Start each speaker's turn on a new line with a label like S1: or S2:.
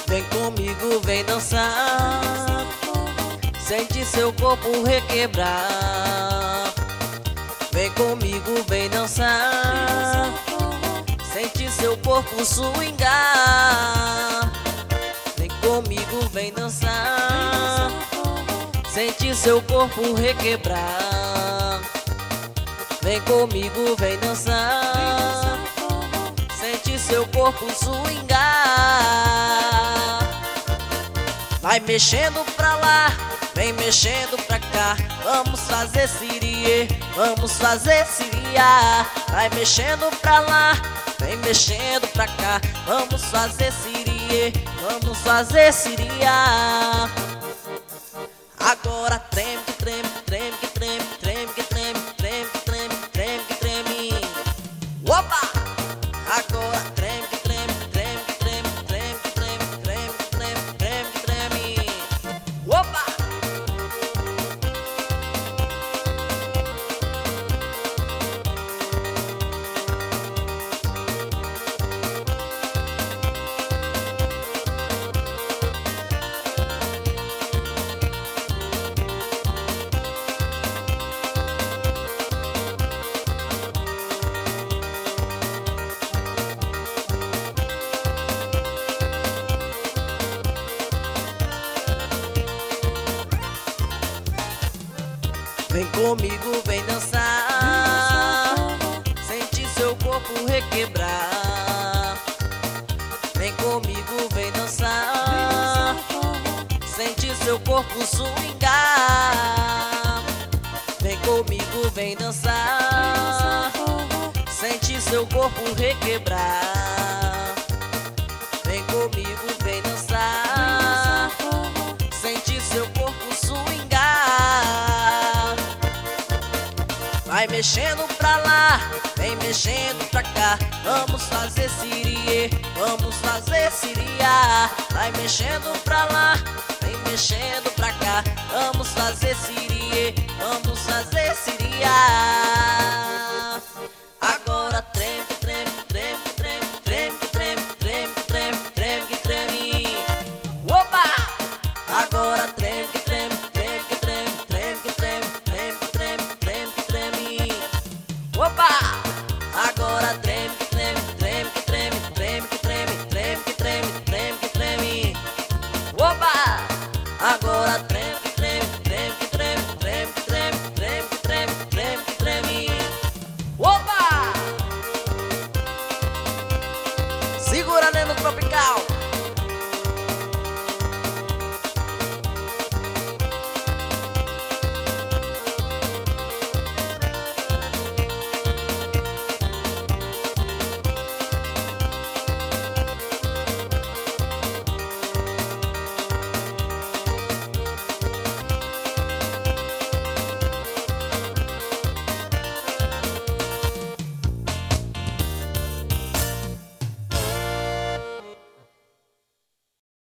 S1: Vem comigo, vem dançar, sente seu corpo requebrar. Vem comigo, vem dançar, sente seu corpo swingar. Vem comigo, vem dançar, sente seu corpo requebrar. Vem comigo, vem dançar, sente seu corpo swingar. Vai mexendo pra lá, vem mexendo pra cá. Vamos fazer siriê, vamos fazer siriá. Vai mexendo pra lá, vem mexendo pra cá. Vamos fazer siriê, vamos fazer siriá. Agora treme, que treme, treme, que treme, treme, que treme, treme, que treme, treme, que treme. Opa! Agora treme, que treme, treme, que treme, treme, que treme, treme, que treme, treme, que treme. Opa! Vem comigo, vem dançar, sente seu corpo requebrar. Vem comigo, vem dançar, sente seu corpo swingar. Vem comigo, vem dançar, sente seu corpo requebrar. Vem comigo, vem dançar, sente seu corpo swingar. Vai mexendo pra lá, vem mexendo pra cá. Vamos fazer siriê, vamos fazer siriá. Vai mexendo pra lá, vem mexendo pra cá. Vamos fazer siriê, vamos fazer siriá.